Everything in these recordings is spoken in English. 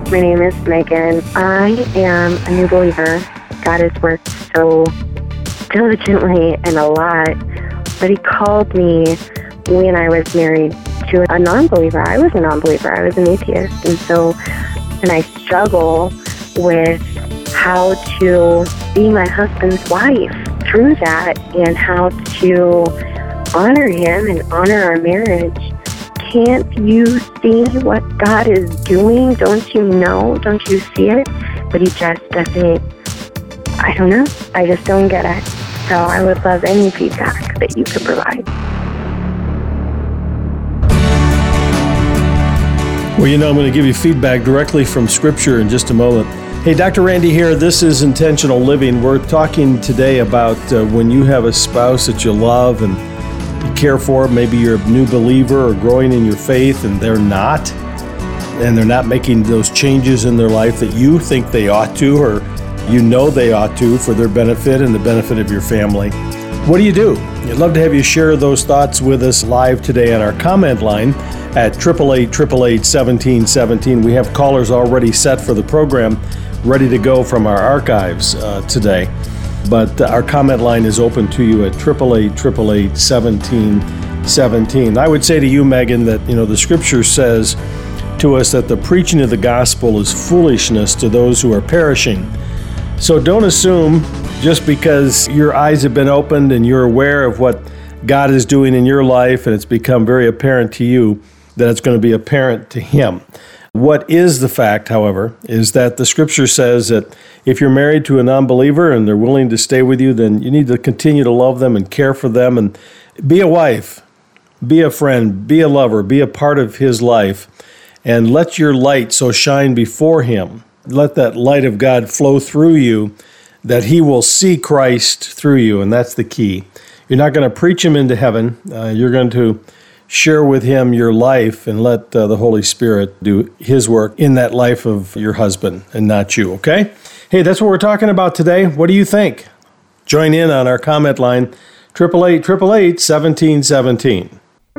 My name is Megan. I am a new believer. God has worked so diligently and a lot, but He called me when I was married to a non-believer. I was a non-believer. I was an atheist. And I struggle with how to be my husband's wife through that and how to honor him and honor our marriage. Can't you see what God is doing? Don't you know? Don't you see it? But He just doesn't, I don't know. I just don't get it. So I would love any feedback that you could provide. Well, I'm going to give you feedback directly from Scripture in just a moment. Hey, Dr. Randy here. This is Intentional Living. We're talking today about when you have a spouse that you love and you care for. Maybe you're a new believer or growing in your faith and they're not. And they're not making those changes in their life that you think they ought to, or they ought to for their benefit and the benefit of your family. What do you do? I'd love to have you share those thoughts with us live today on our comment line at 888-888-1717. We have callers already set for the program, ready to go from our archives today. But our comment line is open to you at 888-888-1717. I would say to you, Megan, that the Scripture says to us that the preaching of the gospel is foolishness to those who are perishing. So don't assume just because your eyes have been opened and you're aware of what God is doing in your life and it's become very apparent to you that it's going to be apparent to Him. What is the fact, however, is that the Scripture says that if you're married to a non-believer and they're willing to stay with you, then you need to continue to love them and care for them and be a wife, be a friend, be a lover, be a part of his life, and let your light so shine before Him. Let that light of God flow through you, that He will see Christ through you, and that's the key. You're not going to preach Him into heaven. You're going to share with Him your life and let the Holy Spirit do His work in that life of your husband and not you, okay? Hey, that's what we're talking about today. What do you think? Join in on our comment line, 888-888-1717.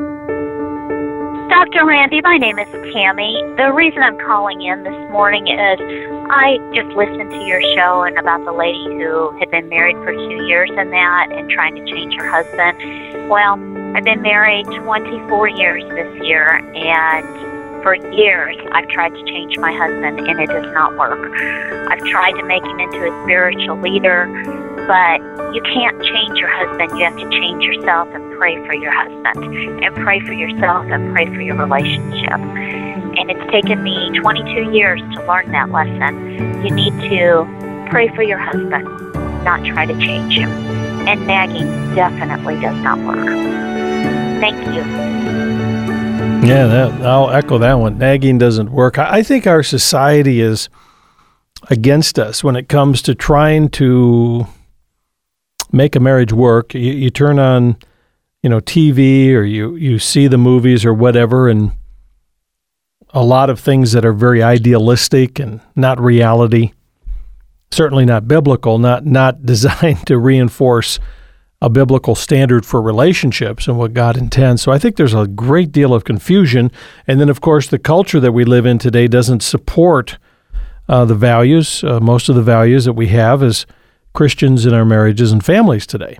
Dr. Randy, my name is Tammy. The reason I'm calling in this morning is I just listened to your show and about the lady who had been married for 2 years and trying to change her husband. Well, I've been married 24 years this year, and for years I've tried to change my husband, and it does not work. I've tried to make him into a spiritual leader, but you can't change your husband. You have to change yourself and pray for your husband, and pray for yourself and pray for your relationship. And it's taken me 22 years to learn that lesson. You need to pray for your husband, not try to change him. And nagging definitely does not work. Thank you. Yeah, I'll echo that one. Nagging doesn't work. I think our society is against us when it comes to trying to make a marriage work. You turn on, TV, or you see the movies or whatever, and a lot of things that are very idealistic and not reality, certainly not biblical, not designed to reinforce a biblical standard for relationships and what God intends. So I think there's a great deal of confusion. And then, of course, the culture that we live in today doesn't support the values, most of the values that we have as Christians in our marriages and families today.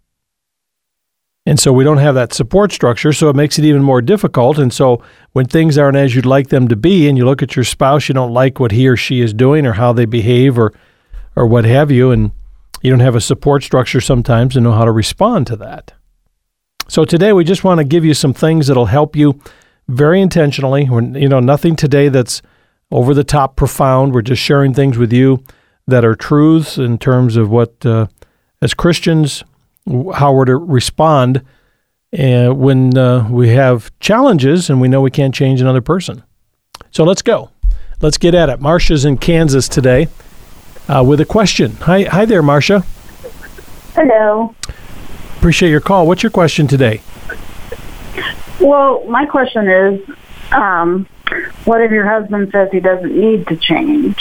And so we don't have that support structure, so it makes it even more difficult. And so when things aren't as you'd like them to be, and you look at your spouse, you don't like what he or she is doing or how they behave or what have you, and you don't have a support structure sometimes to know how to respond to that. So today we just want to give you some things that'll help you very intentionally. Nothing today that's over the top profound. We're just sharing things with you that are truths in terms of what, as Christians, how we're to respond when we have challenges and we know we can't change another person. So let's go. Let's get at it. Marcia's in Kansas today with a question. Hi there, Marcia. Hello. Appreciate your call. What's your question today? Well, my question is, what if your husband says he doesn't need to change?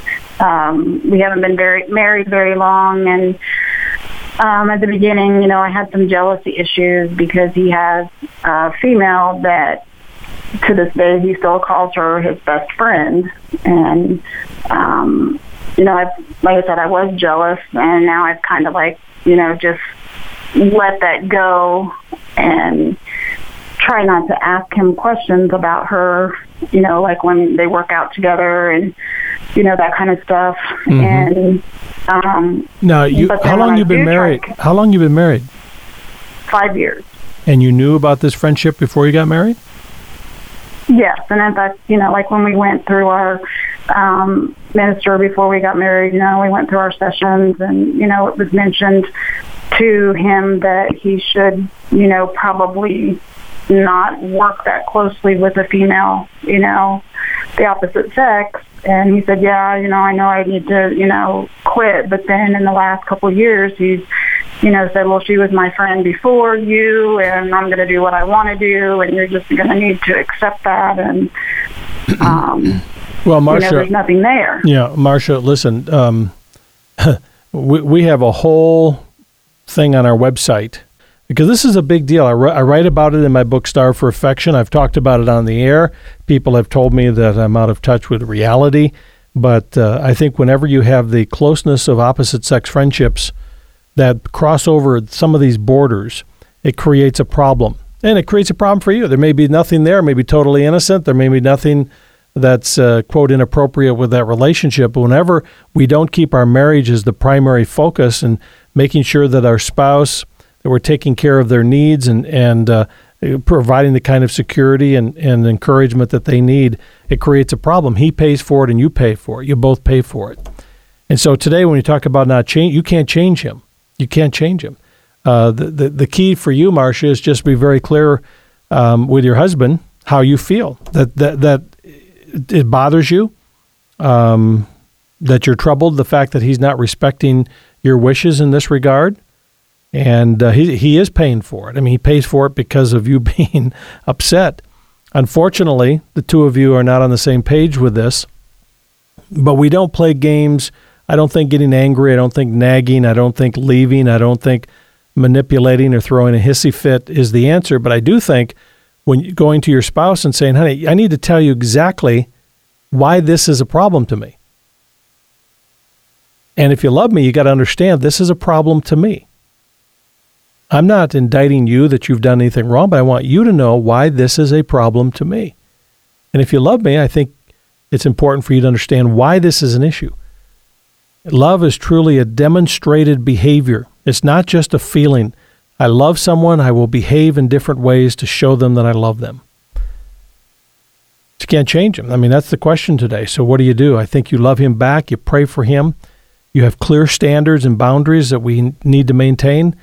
We haven't been married very long, and at the beginning, I had some jealousy issues because he has a female that to this day, he still calls her his best friend. And, like I said, I was jealous, and now I've kind of just let that go and try not to ask him questions about her, like when they work out together and, that kind of stuff. And now, how long you been married? How long you been married? 5 years. And you knew about this friendship before you got married? Yes, and in fact, like when we went through our minister before we got married, we went through our sessions, and it was mentioned to him that he should, probably not work that closely with a female, the opposite sex. And he said, yeah, I know I need to, quit. But then in the last couple of years, he's, said, well, she was my friend before you, and I'm going to do what I want to do, and you're just going to need to accept that. And, well, Marcia, there's nothing there. Yeah, Marcia, listen, we have a whole thing on our website, because this is a big deal. I write about it in my book, Starve for Affection. I've talked about it on the air. People have told me that I'm out of touch with reality. But I think whenever you have the closeness of opposite-sex friendships that cross over some of these borders, it creates a problem. And it creates a problem for you. There may be nothing there, maybe totally innocent. There may be nothing that's, quote, inappropriate with that relationship. But whenever we don't keep our marriage as the primary focus and making sure that our spouse, that we're taking care of their needs and providing the kind of security and encouragement that they need, it creates a problem. He pays for it and you pay for it. You both pay for it. And so today when you talk about not change, you can't change him. You can't change him. The key for you, Marcia, is just be very clear with your husband how you feel, that it bothers you, that you're troubled, the fact that he's not respecting your wishes in this regard. And he is paying for it. I mean, he pays for it because of you being upset. Unfortunately, the two of you are not on the same page with this. But we don't play games. I don't think getting angry. I don't think nagging. I don't think leaving. I don't think manipulating or throwing a hissy fit is the answer. But I do think when you're going to your spouse and saying, honey, I need to tell you exactly why this is a problem to me. And if you love me, you got to understand this is a problem to me. I'm not indicting you that you've done anything wrong, but I want you to know why this is a problem to me. And if you love me, I think it's important for you to understand why this is an issue. Love is truly a demonstrated behavior. It's not just a feeling. I love someone, I will behave in different ways to show them that I love them. You can't change him. I mean, that's the question today. So what do? I think you love him back. You pray for him. You have clear standards and boundaries that we need to maintain.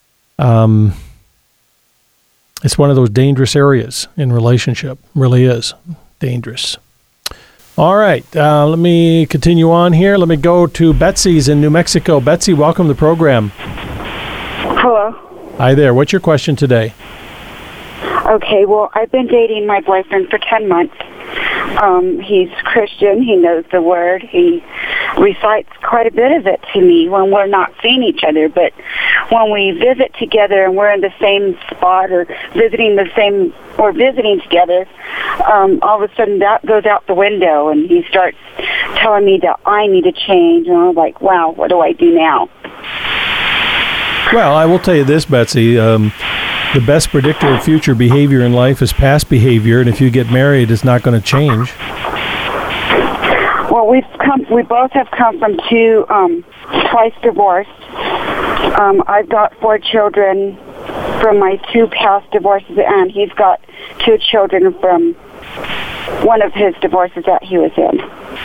It's one of those dangerous areas in relationship. Really is dangerous. All right. Let me continue on here. Let me go to Betsy's in New Mexico. Betsy, welcome to the program. Hello. Hi there. What's your question today? Okay. Well, I've been dating my boyfriend for 10 months. He's Christian. He knows the word. He recites quite a bit of it to me when we're not seeing each other. But when we visit together and we're in the same spot or visiting together, all of a sudden that goes out the window and he starts telling me that I need to change. And I'm like, wow, what do I do now? Well, I will tell you this, Betsy. The best predictor of future behavior in life is past behavior, and if you get married, it's not going to change. Well, we both have come from twice divorced. I've got 4 children from my 2 past divorces, and he's got 2 children from one of his divorces that he was in.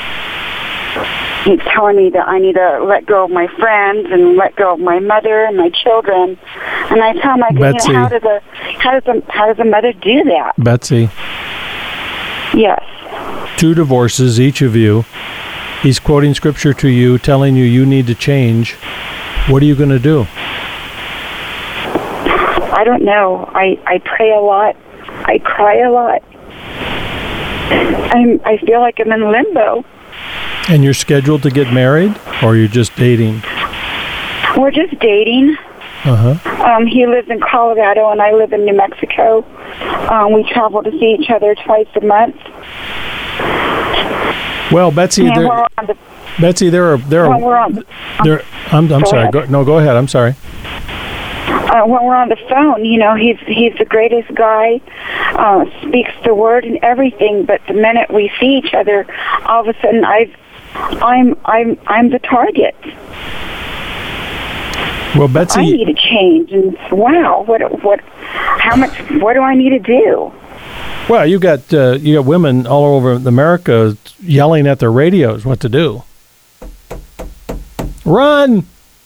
He's telling me that I need to let go of my friends and let go of my mother and my children. And I tell him, Betsy, how does a mother do that? Betsy. Yes. 2 divorces, each of you. He's quoting scripture to you, telling you need to change. What are you going to do? I don't know. I pray a lot. I cry a lot. I feel like I'm in limbo. And you're scheduled to get married, or you're just dating? We're just dating. He lives in Colorado, and I live in New Mexico. We travel to see each other twice a month. Well, Betsy, I'm sorry. Go ahead. I'm sorry. When we're on the phone, he's the greatest guy, speaks the word and everything. But the minute we see each other, all of a sudden I'm the target. Well, Betsy, I need to change. And wow, what do I need to do? Well, you got women all over America yelling at their radios what to do. Run!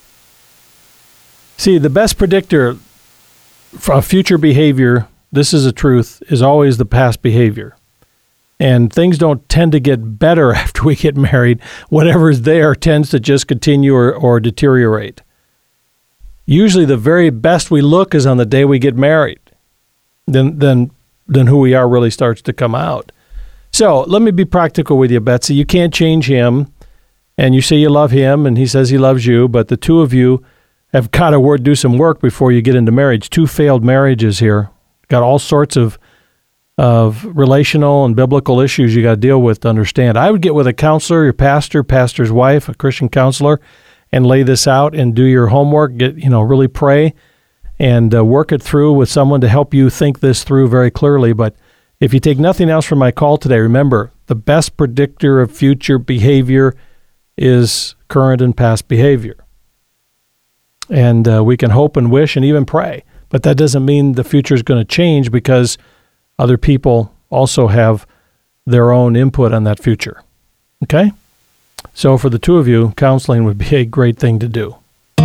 See, the best predictor of future behavior, this is a truth, is always the past behavior. And things don't tend to get better after we get married. Whatever's there tends to just continue or deteriorate. Usually the very best we look is on the day we get married. Then who we are really starts to come out. So let me be practical with you, Betsy. You can't change him, and you say you love him, and he says he loves you, but the two of you have got to do some work before you get into marriage. 2 failed marriages here. Got all sorts of relational and biblical issues you got to deal with to understand. I would get with a counselor, your pastor's wife, a Christian counselor, and lay this out and do your homework. Really pray and work it through with someone to help you think this through very clearly. But if you take nothing else from my call today, remember, the best predictor of future behavior is current and past behavior. And we can hope and wish and even pray. But that doesn't mean the future is going to change because other people also have their own input on that future. Okay? So for the two of you, counseling would be a great thing to do.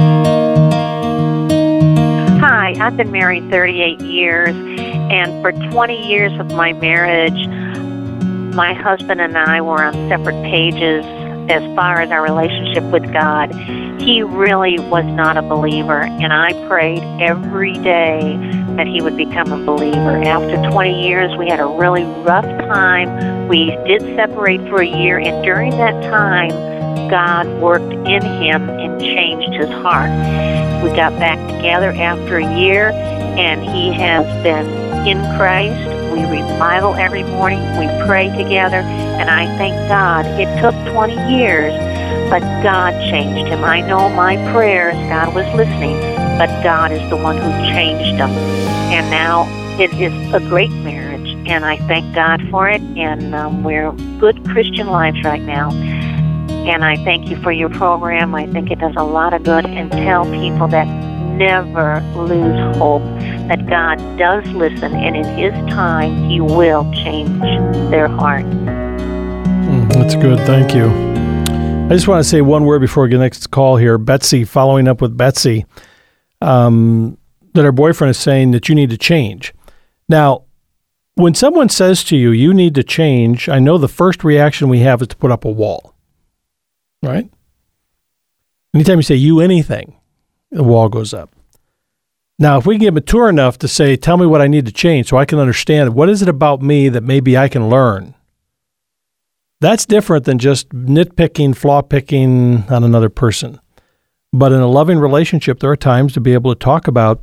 Hi, I've been married 38 years, and for 20 years of my marriage, my husband and I were on separate pages as far as our relationship with God. He really was not a believer, and I prayed every day that he would become a believer. After 20 years, we had a really rough time. We did separate for a year, and during that time, God worked in him and changed his heart. We got back together after a year, and he has been in Christ. We read the Bible every morning. We pray together, and I thank God. It took 20 years, but God changed him. I know my prayers, God was listening, but God is the one who changed him. And now it is a great marriage, and I thank God for it, and we're good Christian lives right now. And I thank you for your program. I think it does a lot of good, and tell people that never lose hope, that God does listen, and in his time, he will change their heart. That's good. Thank you. I just want to say one word before we get the next call here. Betsy, following up with Betsy, that her boyfriend is saying that you need to change. Now, when someone says to you, you need to change, I know the first reaction we have is to put up a wall, right? Anytime you say you anything, the wall goes up. Now, if we can get mature enough to say, tell me what I need to change so I can understand, what is it about me that maybe I can learn? That's different than just nitpicking, flaw picking on another person. But in a loving relationship, there are times to be able to talk about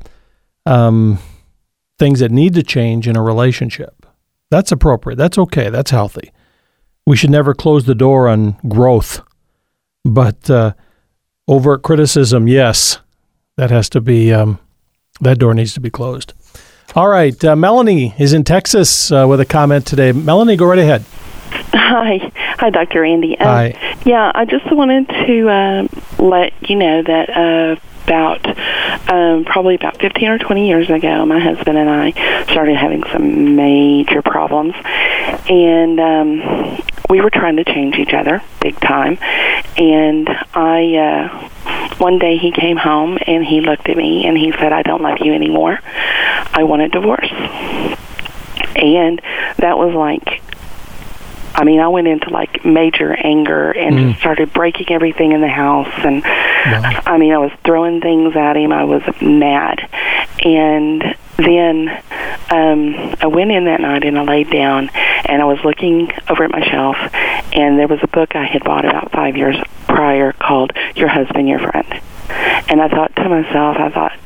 things that need to change in a relationship. That's appropriate. That's okay. That's healthy. We should never close the door on growth. But overt criticism, yes, that has to be, that door needs to be closed. All right. Melanie is in Texas with a comment today. Melanie, go right ahead. Hi, Dr. Andy. Hi. Yeah, I just wanted to let you know that probably about 15 or 20 years ago, my husband and I started having some major problems, and we were trying to change each other big time. And one day he came home and he looked at me and he said, "I don't love you anymore. I want a divorce." And that was like, I went into like major anger and just started breaking everything in the house. And I was throwing things at him. I was mad. And then I went in that night and I laid down and I was looking over at my shelf, and there was a book I had bought about 5 years prior called Your Husband, Your Friend. And I thought to myself,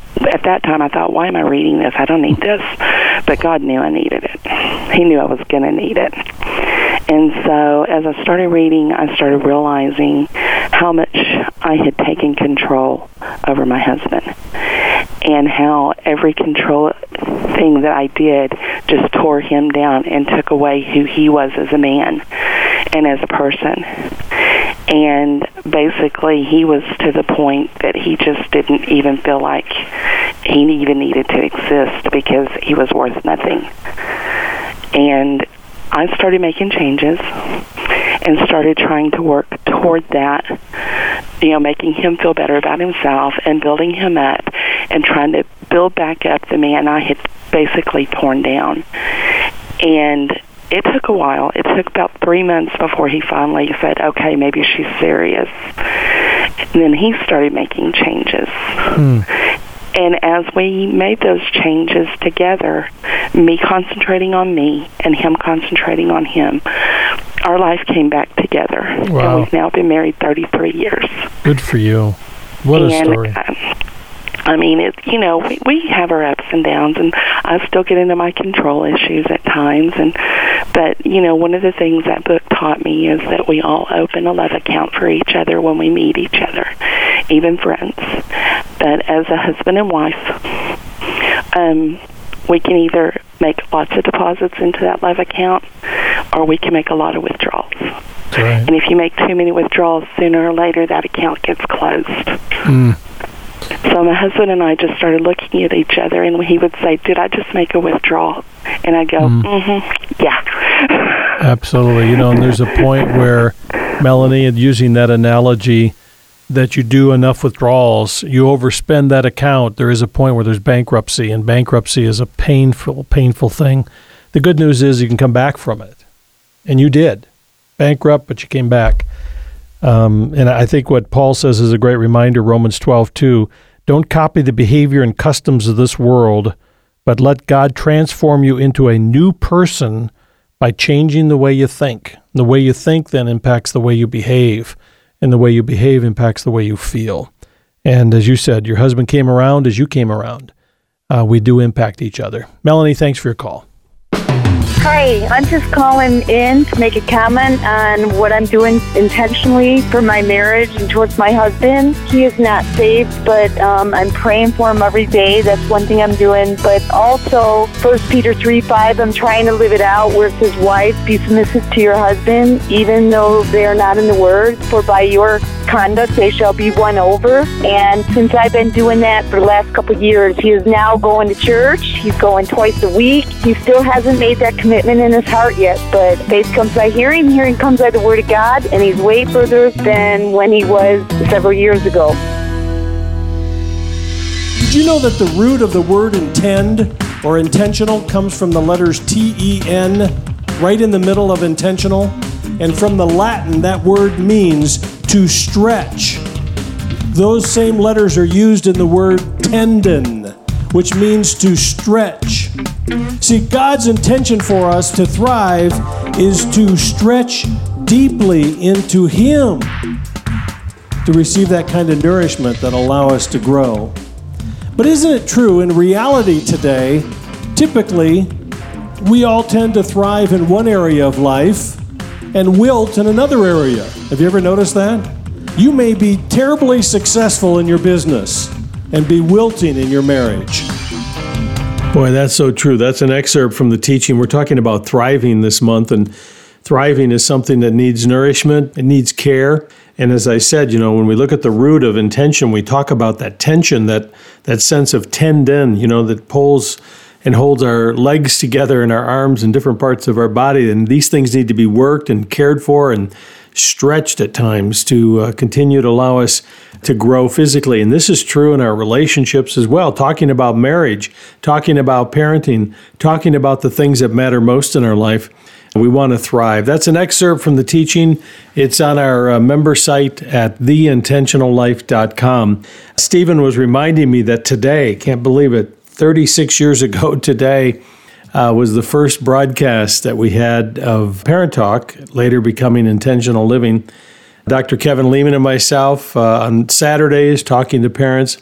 at that time, I thought, why am I reading this? I don't need this. But God knew I needed it. He knew I was going to need it. And so as I started reading, I started realizing how much I had taken control over my husband, and how every control thing that I did just tore him down and took away who he was as a man and as a person. And basically, he was to the point that he just didn't even feel like he even needed to exist because he was worth nothing. And I started making changes and started trying to work toward that, making him feel better about himself and building him up and trying to build back up the man I had basically torn down. And it took a while. It took about 3 months before he finally said, okay, maybe she's serious. And then he started making changes. And as we made those changes together, me concentrating on me and him concentrating on him, our life came back together. Wow. And we've now been married 33 years. Good for you. What a story. I mean, we have our ups and downs, and I still get into my control issues at times. But one of the things that book taught me is that we all open a love account for each other when we meet each other, even friends. But as a husband and wife, we can either make lots of deposits into that love account, or we can make a lot of withdrawals. Right. And if you make too many withdrawals, sooner or later that account gets closed. So my husband and I just started looking at each other, and he would say, did I just make a withdrawal? And I'd go, yeah. Absolutely. And there's a point where, Melanie, using that analogy, that you do enough withdrawals, you overspend that account, there is a point where there's bankruptcy, and bankruptcy is a painful, painful thing. The good news is you can come back from it. And you did. Bankrupt, but you came back. And I think what Paul says is a great reminder, Romans 12:2. Don't copy the behavior and customs of this world, but let God transform you into a new person by changing the way you think. The way you think then impacts the way you behave, and the way you behave impacts the way you feel. And as you said, your husband came around as you came around. We do impact each other. Melanie, thanks for your call. Hi, I'm just calling in to make a comment on what I'm doing intentionally for my marriage and towards my husband. He is not saved, but I'm praying for him every day. That's one thing I'm doing. But also, 1 Peter 3:5, I'm trying to live it out where it says, wives, be submissive to your husband, even though they are not in the Word, for by your conduct they shall be won over. And since I've been doing that for the last couple of years, he is now going to church. He's going twice a week. He still hasn't made that commitment in his heart yet, but faith comes by hearing, hearing comes by the Word of God, and he's way further than when he was several years ago. Did you know that the root of the word intend or intentional comes from the letters T-E-N, right in the middle of intentional? And from the Latin, that word means to stretch. Those same letters are used in the word tendon, which means to stretch. See, God's intention for us to thrive is to stretch deeply into Him, to receive that kind of nourishment that'll allow us to grow. But isn't it true, in reality today, typically, we all tend to thrive in one area of life and wilt in another area. Have you ever noticed that? You may be terribly successful in your business and be wilting in your marriage. Boy, that's so true. That's an excerpt from the teaching. We're talking about thriving this month, and thriving is something that needs nourishment. It needs care. And as I said, when we look at the root of intention, we talk about that tension, that sense of tendon, that pulls and holds our legs together and our arms and different parts of our body. And these things need to be worked and cared for and stretched at times to continue to allow us to grow physically. And this is true in our relationships as well, talking about marriage, talking about parenting, talking about the things that matter most in our life. We want to thrive. That's an excerpt from the teaching. It's on our member site at theintentionallife.com. Stephen was reminding me that today, can't believe it, 36 years ago today, was the first broadcast that we had of Parent Talk, later becoming Intentional Living. Dr. Kevin Lehman and myself on Saturdays talking to parents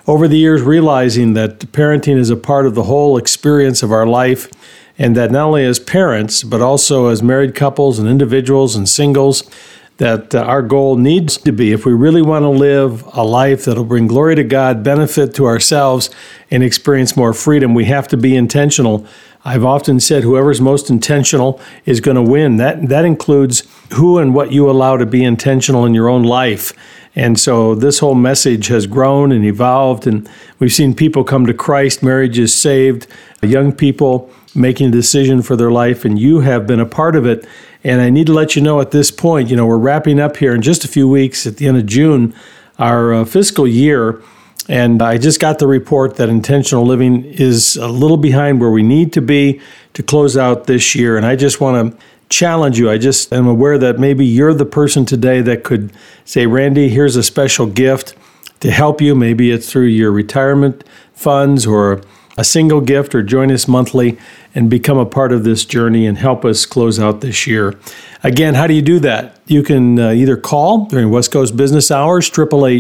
over the years realizing that parenting is a part of the whole experience of our life, and that not only as parents, but also as married couples and individuals and singles, that our goal needs to be, if we really want to live a life that'll bring glory to God, benefit to ourselves, and experience more freedom, we have to be intentional. I've often said whoever's most intentional is going to win. That includes who and what you allow to be intentional in your own life. And so this whole message has grown and evolved, and we've seen people come to Christ, marriages saved, young people making a decision for their life, and you have been a part of it. And I need to let you know at this point, we're wrapping up here in just a few weeks at the end of June, our fiscal year. And I just got the report that intentional living is a little behind where we need to be to close out this year. And I just want to challenge you. I just am aware that maybe you're the person today that could say, Randy, here's a special gift to help you. Maybe it's through your retirement funds or a single gift, or join us monthly and become a part of this journey and help us close out this year. Again, how do you do that? You can either call during West Coast business hours,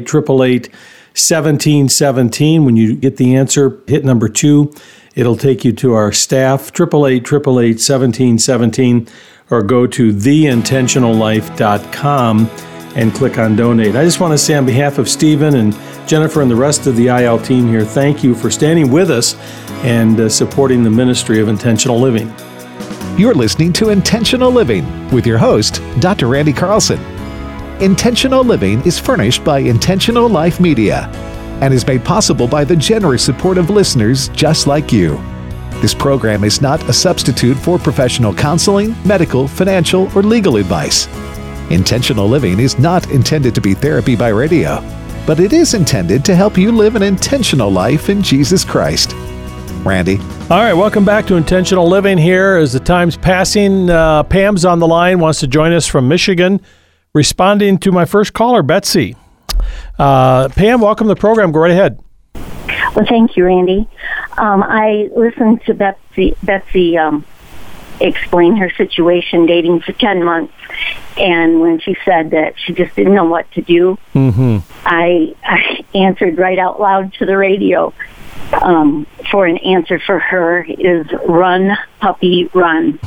888-888-1717. When you get the answer, hit number 2. It'll take you to our staff, 888-888-1717, or go to theintentionallife.com and click on donate. I just want to say on behalf of Stephen and Jennifer and the rest of the IL team here, thank you for standing with us and supporting the ministry of intentional living. You're listening to Intentional Living with your host, Dr. Randy Carlson. Intentional Living is furnished by Intentional Life Media and is made possible by the generous support of listeners just like you. This program is not a substitute for professional counseling, medical, financial, or legal advice. Intentional Living is not intended to be therapy by radio, but it is intended to help you live an intentional life in Jesus Christ. Randy. All right, welcome back to Intentional Living here. As the time's passing, Pam's on the line, wants to join us from Michigan, responding to my first caller, Betsy. Pam, welcome to the program. Go right ahead. Well, thank you, Randy. I listened to Betsy explain her situation dating for 10 months, and when she said that she just didn't know what to do, I answered right out loud to the radio. For an answer for her is run, puppy, run.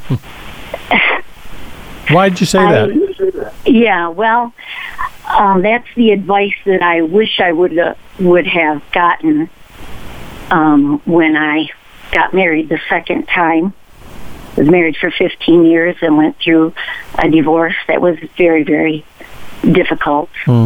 Why did you say that? Yeah, well, that's the advice that I wish I would have gotten when I got married the second time. I was married for 15 years and went through a divorce that was very, very difficult.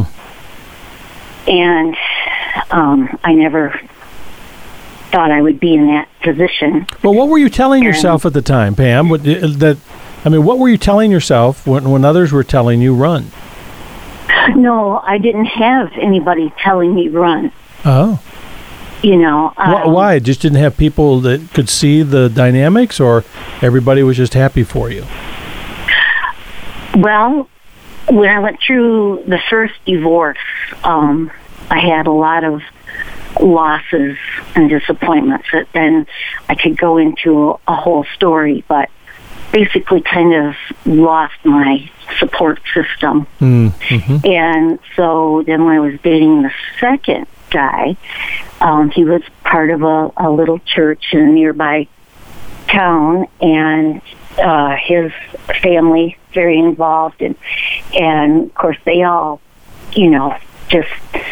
And I never thought I would be in that position. Well, what were you telling yourself at the time, Pam? What were you telling yourself when others were telling you run? No, I didn't have anybody telling me run. Oh. Why? Just didn't have people that could see the dynamics, or everybody was just happy for you? Well, when I went through the first divorce, I had a lot of losses and disappointments. And I could go into a whole story, but basically kind of lost my support system. And so then when I was dating the second guy, he was part of a little church in a nearby town, and his family very involved, and of course they all, just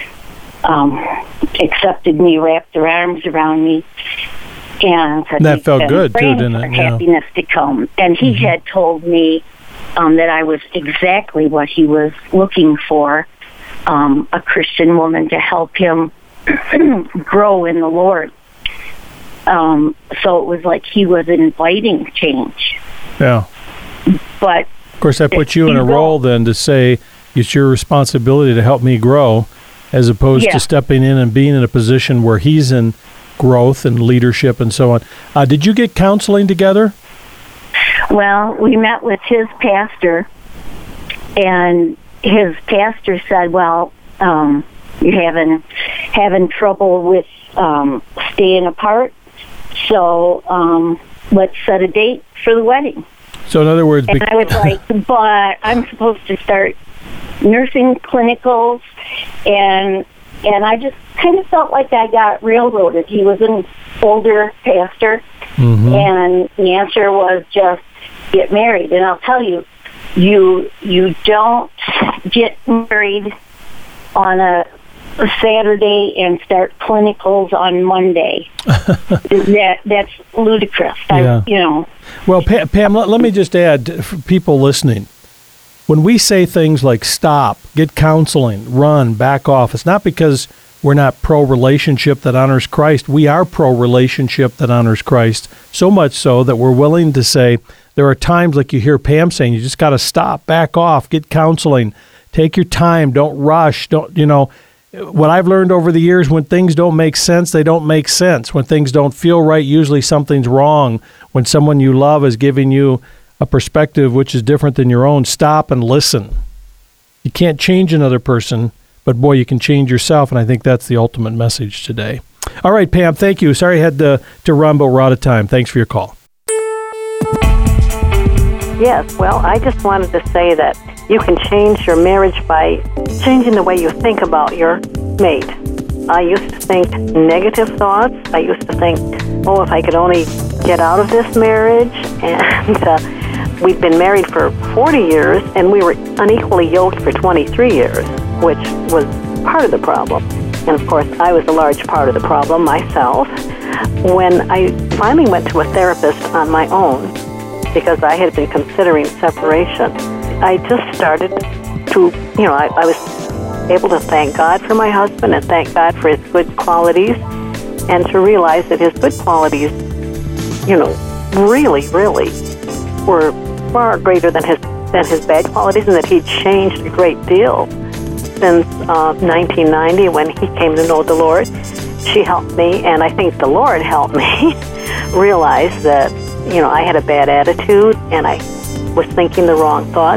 accepted me, wrapped their arms around me, and said that felt good too, didn't it? Happiness to come. And he had told me that I was exactly what he was looking for, a Christian woman to help him grow in the Lord. So it was like he was inviting change. Yeah. But of course, that puts you in a role then to say it's your responsibility to help me grow, as opposed to stepping in and being in a position where he's in growth and leadership and so on. Did you get counseling together? Well, we met with his pastor, and his pastor said, well, you're having trouble with staying apart, so let's set a date for the wedding. So in other words... And I was like, but I'm supposed to start nursing clinicals, and And I just kind of felt like I got railroaded. He was an older pastor, and the answer was just get married. And I'll tell you, you don't get married on a Saturday and start clinicals on Monday. That's ludicrous. Well, Pam, let me just add for people listening. When we say things like stop, get counseling, run, back off, it's not because we're not pro-relationship that honors Christ. We are pro-relationship that honors Christ, so much so that we're willing to say there are times, like you hear Pam saying, you just got to stop, back off, get counseling, take your time, don't rush, what I've learned over the years, when things don't make sense, they don't make sense. When things don't feel right, usually something's wrong. When someone you love is giving you a perspective which is different than your own, stop and listen. You can't change another person, but boy, you can change yourself, and I think that's the ultimate message today. All right, Pam, thank you. Sorry I had to run, but we're out of time. Thanks for your call. Yes, well, I just wanted to say that you can change your marriage by changing the way you think about your mate. I used to think negative thoughts. I used to think, if I could only get out of this marriage. And we'd been married for 40 years, and we were unequally yoked for 23 years, which was part of the problem. And, of course, I was a large part of the problem myself. When I finally went to a therapist on my own, because I had been considering separation, I just started to, I was able to thank God for my husband and thank God for his good qualities, and to realize that his good qualities, really, really were far greater than his bad qualities, and that he'd changed a great deal since 1990 when he came to know the Lord. She helped me, and I think the Lord helped me realize that, I had a bad attitude and I was thinking the wrong thoughts.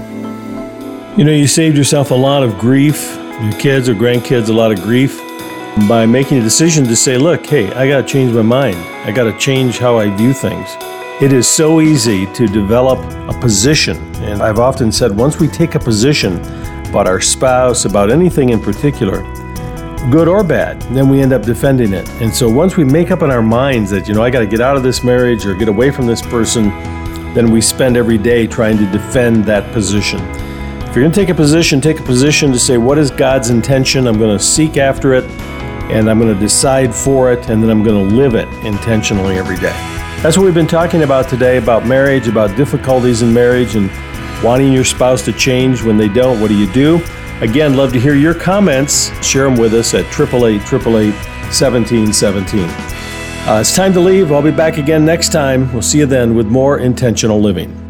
You saved yourself a lot of grief, your kids or grandkids, a lot of grief, by making a decision to say, look, hey, I got to change my mind. I got to change how I view things. It is so easy to develop a position. And I've often said, once we take a position about our spouse, about anything in particular, good or bad, then we end up defending it. And so once we make up in our minds that, I got to get out of this marriage or get away from this person, then we spend every day trying to defend that position. If you're going to take a position to say, what is God's intention? I'm going to seek after it, and I'm going to decide for it, and then I'm going to live it intentionally every day. That's what we've been talking about today, about marriage, about difficulties in marriage, and wanting your spouse to change when they don't. What do you do? Again, love to hear your comments. Share them with us at 888-888-1717. It's time to leave. I'll be back again next time. We'll see you then with more Intentional Living.